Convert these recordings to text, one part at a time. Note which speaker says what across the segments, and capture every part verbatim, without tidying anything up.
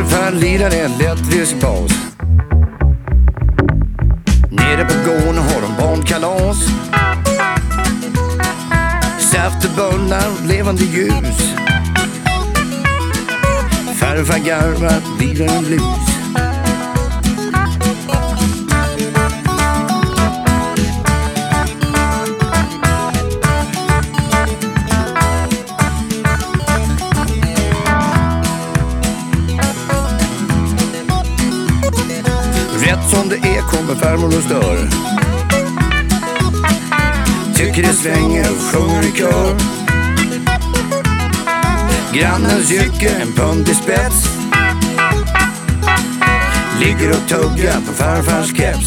Speaker 1: Farfar lirar en lättvisk bas. Nere på gården har de barnkalas. Saftebullar, levande ljus. Farfar garvar, lirar en blues. Rätt som det är kommer farmor och stör. Tycker det svänger och sjunger i kör. Grannens jycke, en pund i spets. Ligger och tuggar på farfars keps.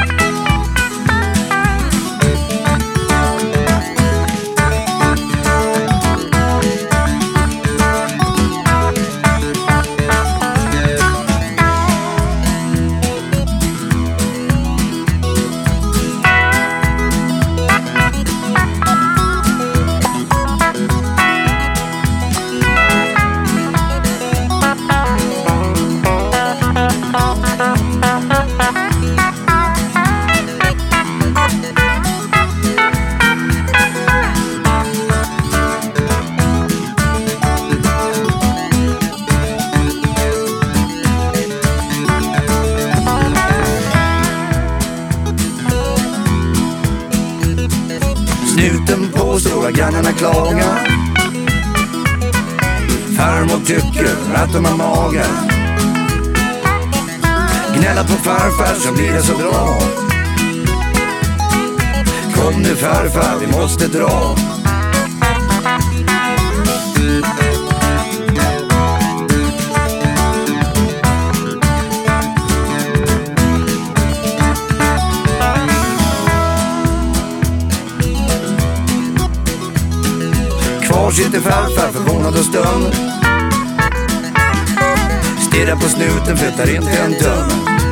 Speaker 1: Snuten på stora grannarna klagar. Farmor tycker att de har magar. Gnälla på farfar så blir det så bra. Kom nu farfar, vi måste dra. Kvar sitter farfar förvånad och stum. Stirrar på snuten, flyttar inte en tum.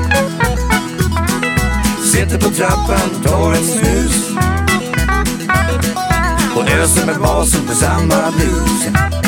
Speaker 1: Sitter på trappan, tar en snus och öser med basen på samma blus.